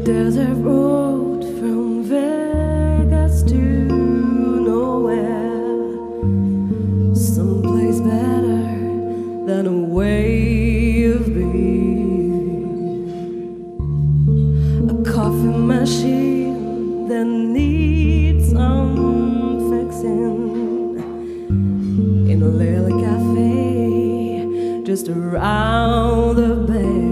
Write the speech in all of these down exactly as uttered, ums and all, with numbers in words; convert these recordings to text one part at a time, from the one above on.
desert road from Vegas to nowhere, someplace better than a way of being. A coffee machine that needs some fixing in a little cafe just around the bay.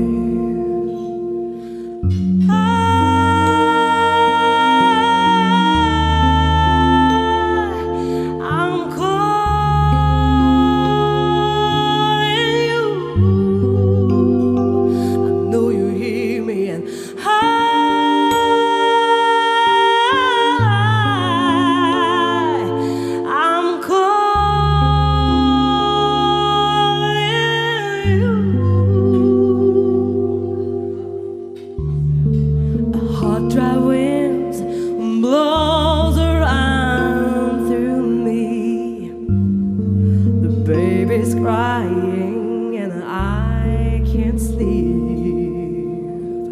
Dry winds blows around through me. The baby's crying and I can't sleep.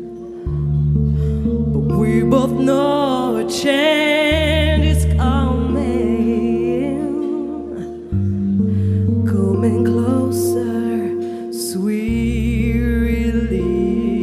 But we both know a change is coming, coming closer, sweet release.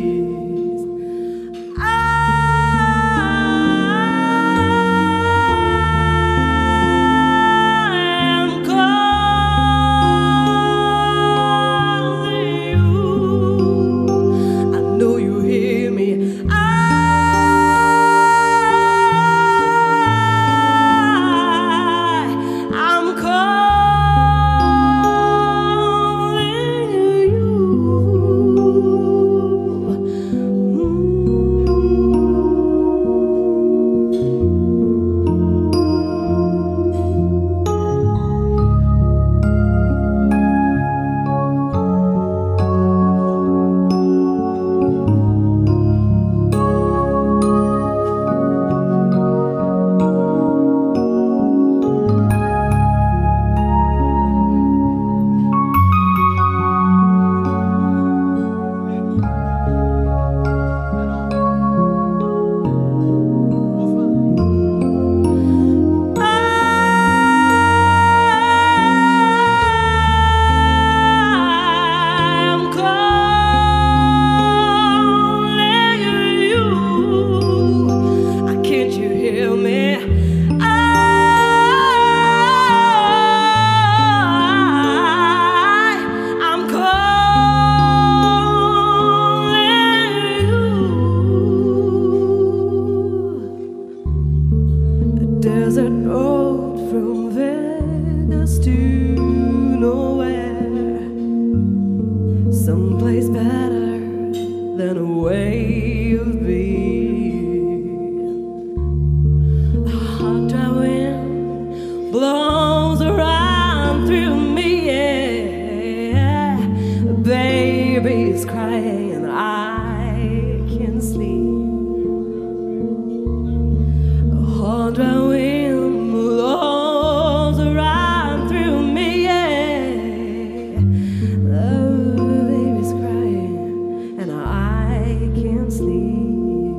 Desert road from Vegas to nowhere, someplace better than a way of being. A hot dry wind blows around through me, yeah. The baby's crying and I can't sleep. Hard dry wind blows around through me, yeah. The baby's crying and I can't sleep.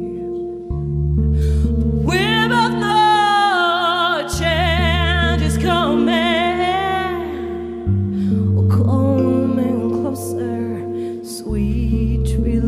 We both know change is coming, coming closer, sweet relief.